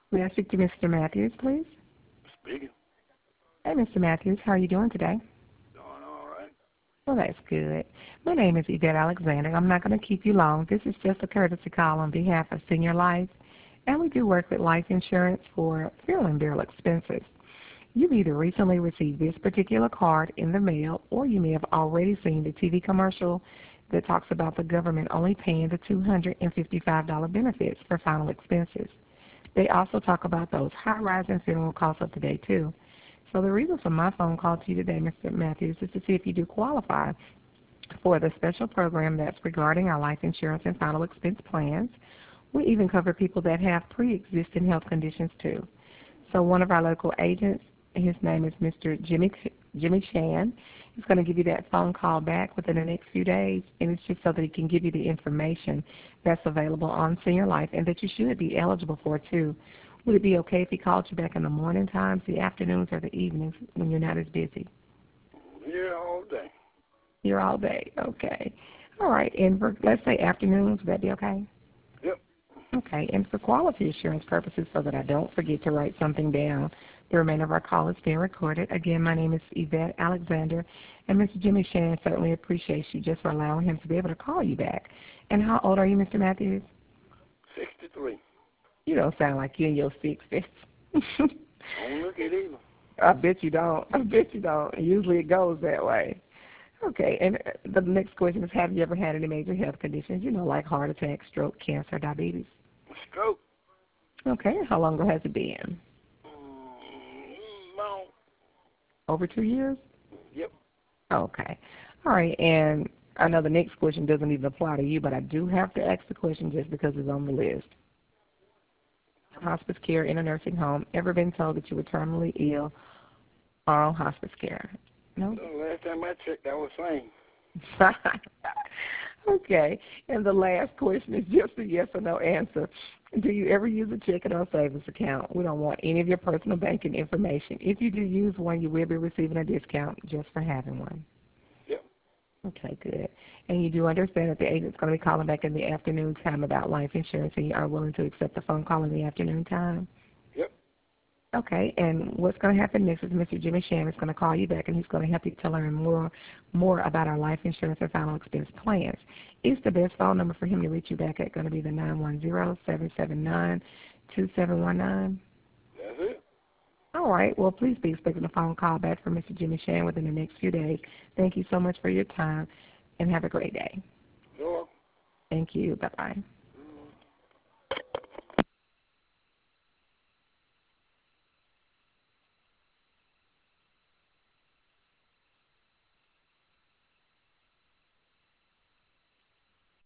May I speak to Mr. Matthews, please? Speaking. Hey, Mr. Matthews, how are you doing today? Doing all right. Well, that's good. My name is Yvette Alexander. I'm not going to keep you long. This is just a courtesy call on behalf of Senior Life, and we do work with life insurance for funeral and burial expenses. You've either recently received this particular card in the mail, or you may have already seen the TV commercial that talks about the government only paying the $255 benefits for final expenses. They also talk about those high-rising funeral costs of today, too. So the reason for my phone call to you today, Mr. Matthews, is to see if you do qualify for the special program that's regarding our life insurance and final expense plans. We even cover people that have pre-existing health conditions, too. So one of our local agents, his name is Mr. Jimmy Shan. He's going to give you that phone call back within the next few days, and it's just so that he can give you the information that's available on Senior Life and that you should be eligible for, too. Would it be okay if he called you back in the morning times, the afternoons, or the evenings when you're not as busy? Here all day. You're all day. Okay. All right. And for, let's say afternoons, would that be okay? Yep. Okay. And for quality assurance purposes, so that I don't forget to write something down, the remainder of our call is being recorded. Again, my name is Yvette Alexander, and Mr. Jimmy Shan certainly appreciates you just for allowing him to be able to call you back. And how old are you, Mr. Matthews? 63. You don't sound like you're in your 60s. Don't look it either. I bet you don't. I bet you don't. Usually it goes that way. Okay, and the next question is, have you ever had any major health conditions, like heart attack, stroke, cancer, diabetes? Stroke. Okay, how long ago has it been? About. Over 2 years? Yep. Okay. All right, and I know the next question doesn't even apply to you, but I do have to ask the question just because it's on the list. Hospice care in a nursing home, ever been told that you were terminally ill or on hospice care? No? The last time I checked, I was sane. Okay, and the last question is just a yes or no answer. Do you ever use a checking or savings account? We don't want any of your personal banking information. If you do use one, you will be receiving a discount just for having one. Yep. Okay, good. And you do understand that the agent's going to be calling back in the afternoon time about life insurance, and you are willing to accept the phone call in the afternoon time? Yep. Okay, and what's going to happen next is Mr. Jimmy Shan is going to call you back, and he's going to help you to learn more about our life insurance and final expense plans. Is the best phone number for him to reach you back at going to be the 910-779-2719? That's it. All right, well, please be expecting a phone call back from Mr. Jimmy Shan within the next few days. Thank you so much for your time, and have a great day. Sure. Thank you. Bye-bye.